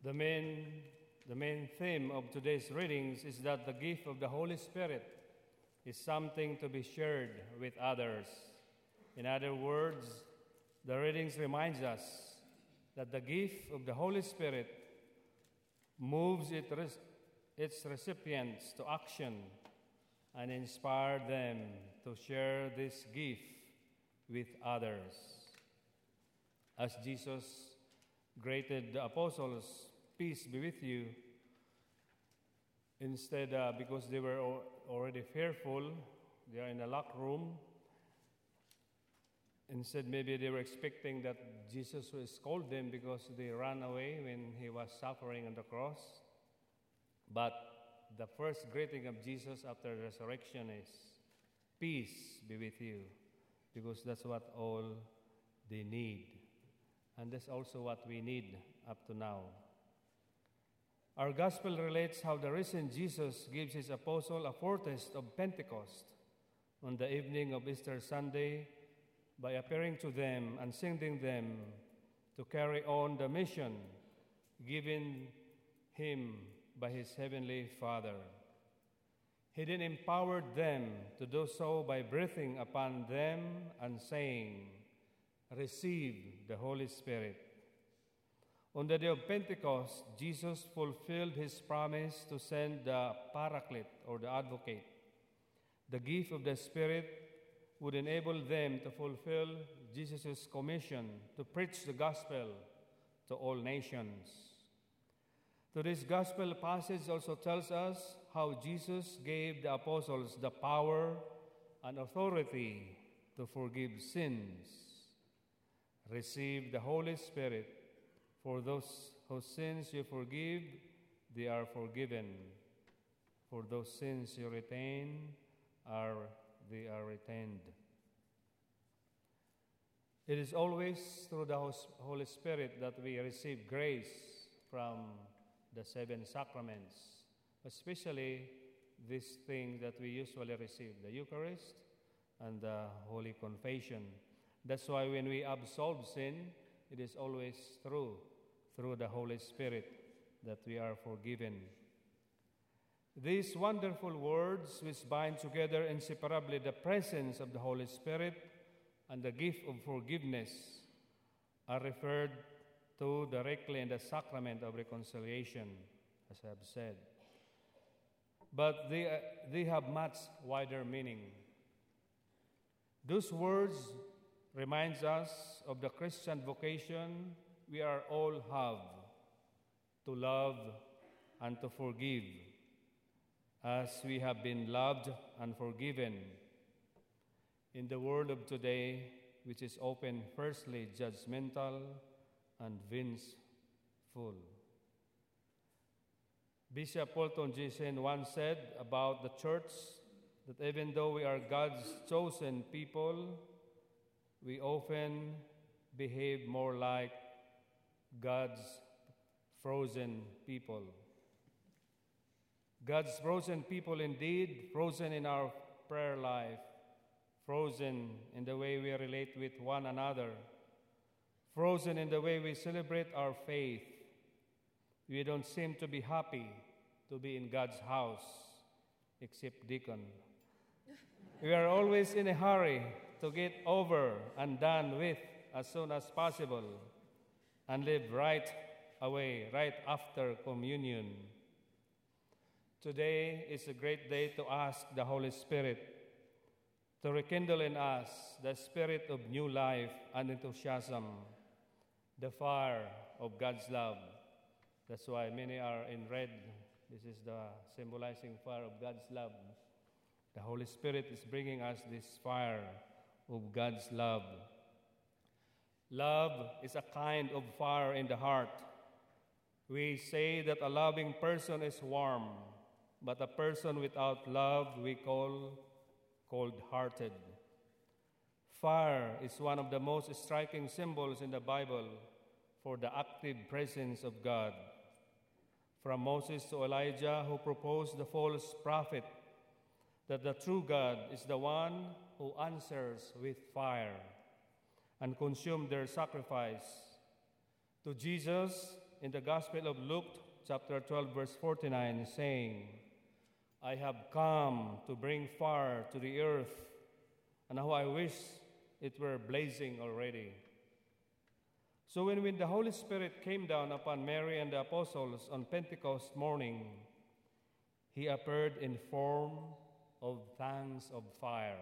The main theme of today's readings is that the gift of the Holy Spirit is something to be shared with others. In other words, the readings reminds us that the gift of the Holy Spirit moves its recipients to action and inspire them to share this gift with others. As Jesus greeted the apostles, "Peace be with you," instead, because they were already fearful, they are in a locked room. Instead, maybe they were expecting that Jesus will scold them because they ran away when he was suffering on the cross. But the first greeting of Jesus after resurrection is, "Peace be with you," because that's what all they need. And that's also what we need up to now. Our gospel relates how the risen Jesus gives his apostle a foretaste of Pentecost on the evening of Easter Sunday by appearing to them and sending them to carry on the mission given him by his heavenly Father. He then empowered them to do so by breathing upon them and saying, "Receive the Holy Spirit." On the day of Pentecost, Jesus fulfilled his promise to send the Paraclete, or the Advocate. The gift of the Spirit would enable them to fulfill Jesus' commission to preach the gospel to all nations. Today's gospel passage also tells us how Jesus gave the apostles the power and authority to forgive sins. Receive the Holy Spirit. For those whose sins you forgive, they are forgiven. For those sins you retain, they are retained. It is always through the Holy Spirit that we receive grace from the 7 sacraments, especially this thing that we usually receive, the Eucharist and the Holy Confession. That's why when we absolve sin, it is always through the Holy Spirit that we are forgiven. These wonderful words, which bind together inseparably the presence of the Holy Spirit and the gift of forgiveness, are referred to directly in the sacrament of reconciliation, as I have said. But they have much wider meaning. Those words reminds us of the Christian vocation we are all have, to love and to forgive, as we have been loved and forgiven. In the world of today, which is often firstly judgmental and vengeful. Bishop Fulton G. Sheen once said about the church that even though we are God's chosen people, we often behave more like God's frozen people. God's frozen people indeed, frozen in our prayer life, frozen in the way we relate with one another, frozen in the way we celebrate our faith. We don't seem to be happy to be in God's house, except deacon. We are always in a hurry to get over and done with as soon as possible and live right away, right after communion. Today is a great day to ask the Holy Spirit to rekindle in us the spirit of new life and enthusiasm, the fire of God's love. That's why many are in red. This is the symbolizing fire of God's love. The Holy Spirit is bringing us this fire of God's love. Love is a kind of fire in the heart. We say that a loving person is warm, but a person without love we call cold-hearted. Fire is one of the most striking symbols in the Bible for the active presence of God. From Moses to Elijah, who proposed the false prophet that the true God is the one who answers with fire and consumed their sacrifice, to Jesus, in the Gospel of Luke, chapter 12, verse 49, saying, I have come to bring fire to the earth, and how I wish it were blazing already. So when the Holy Spirit came down upon Mary and the apostles on Pentecost morning, he appeared in form of tongues of fire.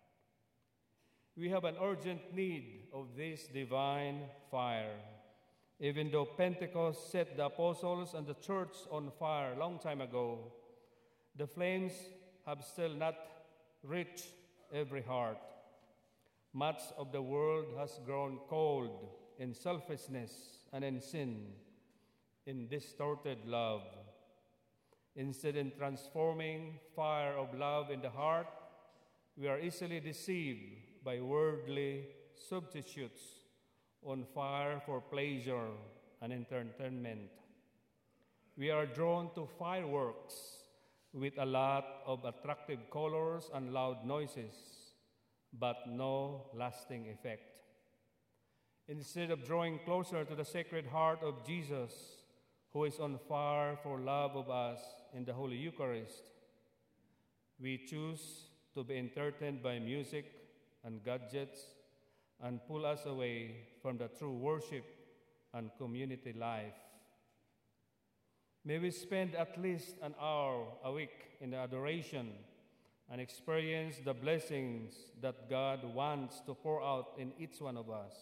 We have an urgent need of this divine fire. Even though Pentecost set the apostles and the church on fire a long time ago, the flames have still not reached every heart. Much of the world has grown cold in selfishness and in sin, in distorted love. Instead, in transforming fire of love in the heart, we are easily deceived by worldly substitutes on fire for pleasure and entertainment. We are drawn to fireworks with a lot of attractive colors and loud noises, but no lasting effect. Instead of drawing closer to the Sacred Heart of Jesus, who is on fire for love of us in the Holy Eucharist, we choose to be entertained by music and gadgets and pull us away from the true worship and community life. May we spend at least an hour a week in the adoration and experience the blessings that God wants to pour out in each one of us.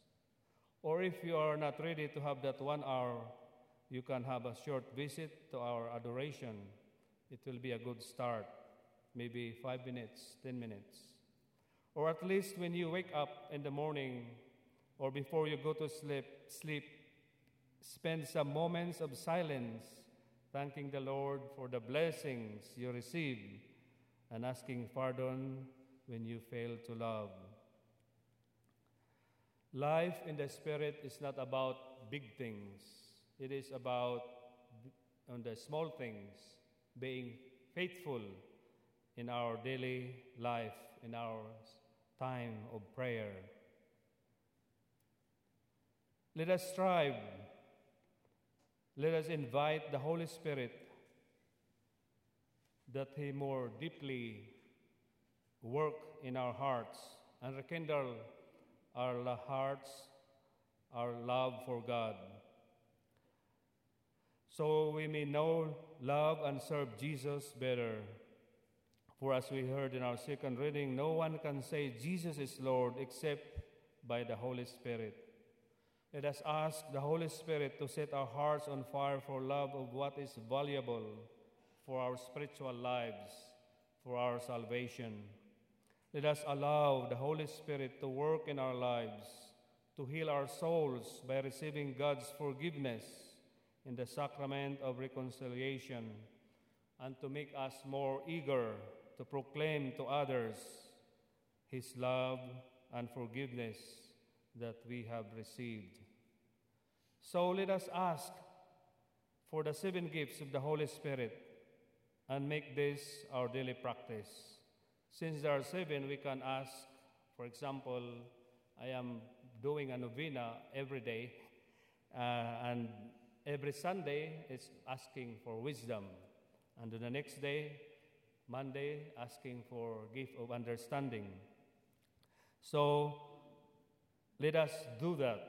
Or if you are not ready to have that 1 hour, you can have a short visit to our adoration. It will be a good start, maybe 5 minutes, 10 minutes. Or at least when you wake up in the morning or before you go to sleep, spend some moments of silence, thanking the Lord for the blessings you receive and asking pardon when you fail to love. Life in the Spirit is not about big things. It is about, on the small things, being faithful in our daily life, in our time of prayer. Let us strive. Let us invite the Holy Spirit that He more deeply work in our hearts and rekindle our hearts, our love for God, so we may know, love, and serve Jesus better. For as we heard in our second reading, no one can say Jesus is Lord except by the Holy Spirit. Let us ask the Holy Spirit to set our hearts on fire for love of what is valuable for our spiritual lives, for our salvation. Let us allow the Holy Spirit to work in our lives, to heal our souls by receiving God's forgiveness in the sacrament of reconciliation, and to make us more eager to proclaim to others His love and forgiveness that we have received. So let us ask for the 7 gifts of the Holy Spirit and make this our daily practice. Since there are 7, we can ask, for example, I am doing a novena every day, and every Sunday is asking for wisdom. And the next day, Monday, asking for gift of understanding. So let us do that.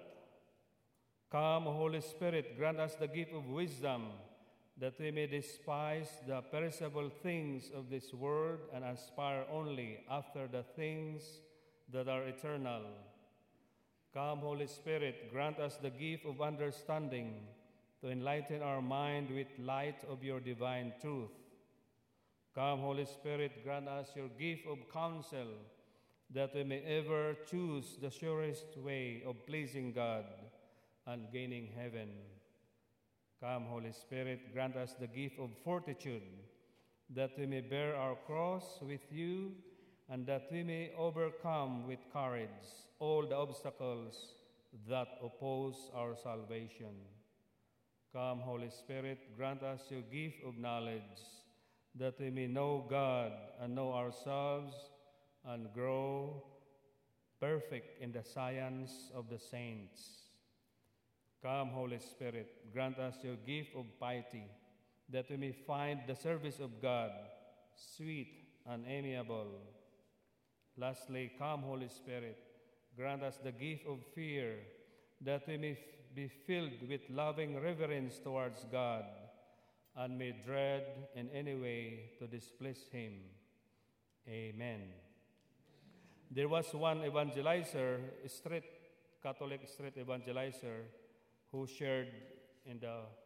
Come, Holy Spirit, grant us the gift of wisdom, that we may despise the perishable things of this world and aspire only after the things that are eternal. Come, Holy Spirit, grant us the gift of understanding, to enlighten our mind with light of your divine truth. Come, Holy Spirit, grant us your gift of counsel, that we may ever choose the surest way of pleasing God and gaining heaven. Come, Holy Spirit, grant us the gift of fortitude, that we may bear our cross with you, and that we may overcome with courage all the obstacles that oppose our salvation. Come, Holy Spirit, grant us your gift of knowledge, that we may know God and know ourselves and grow perfect in the science of the saints. Come, Holy Spirit, grant us your gift of piety, that we may find the service of God sweet and amiable. Lastly, come, Holy Spirit, grant us the gift of fear, that we may be filled with loving reverence towards God, and may dread in any way to displease Him. Amen. There was one evangelizer, Catholic street evangelizer, who shared in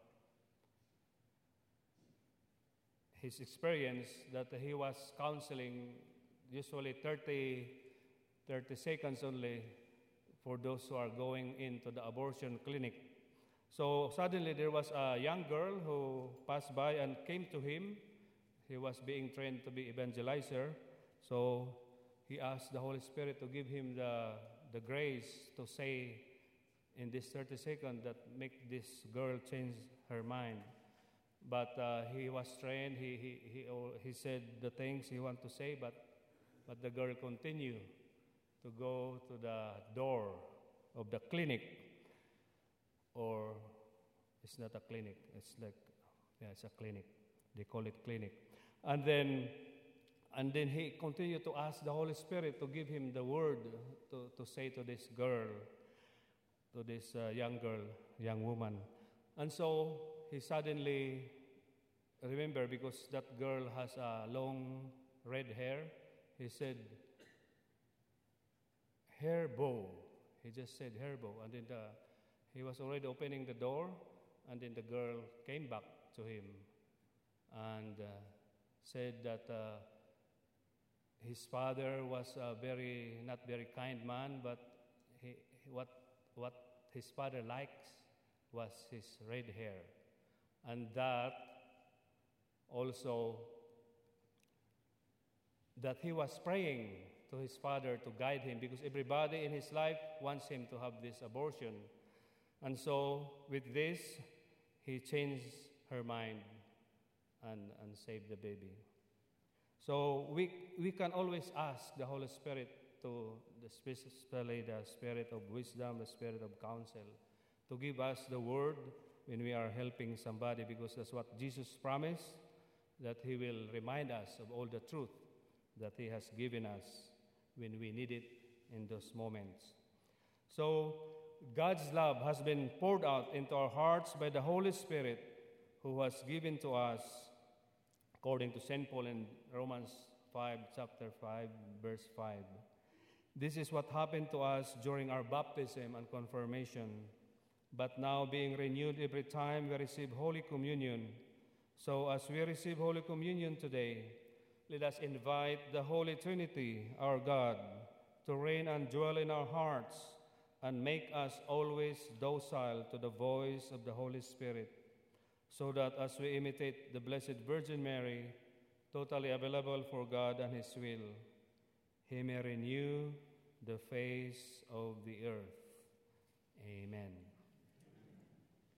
his experience that he was counseling usually 30 seconds only for those who are going into the abortion clinic. So suddenly there was a young girl who passed by and came to him. He was being trained to be evangelizer. So he asked the Holy Spirit to give him the grace to say in this 30 seconds that make this girl change her mind. But he was trained. He said the things he wanted to say, but the girl continued to go to the door of the clinic, or it's not a clinic. It's like, yeah, it's a clinic. They call it clinic. And then he continued to ask the Holy Spirit to give him the word to say to this girl, to this young woman. And so he suddenly remembered, because that girl has a long red hair, he said, hair bow. He just said hair bow. And then he was already opening the door, and then the girl came back to him and said that his father was a not very kind man, but what his father likes was his red hair. And that also, that he was praying to his father to guide him, because everybody in his life wants him to have this abortion. And so with this, he changed her mind and saved the baby. So we can always ask the Holy Spirit, especially the Spirit of wisdom, the Spirit of counsel, to give us the word when we are helping somebody, because that's what Jesus promised, that He will remind us of all the truth that He has given us when we need it in those moments. So God's love has been poured out into our hearts by the Holy Spirit, who was given to us according to St. Paul in Romans 5, chapter 5, verse 5. This is what happened to us during our baptism and confirmation. But now, being renewed every time we receive Holy Communion, so as we receive Holy Communion today, let us invite the Holy Trinity, our God, to reign and dwell in our hearts and make us always docile to the voice of the Holy Spirit, so that as we imitate the Blessed Virgin Mary, totally available for God and His will, He may renew the face of the earth. Amen.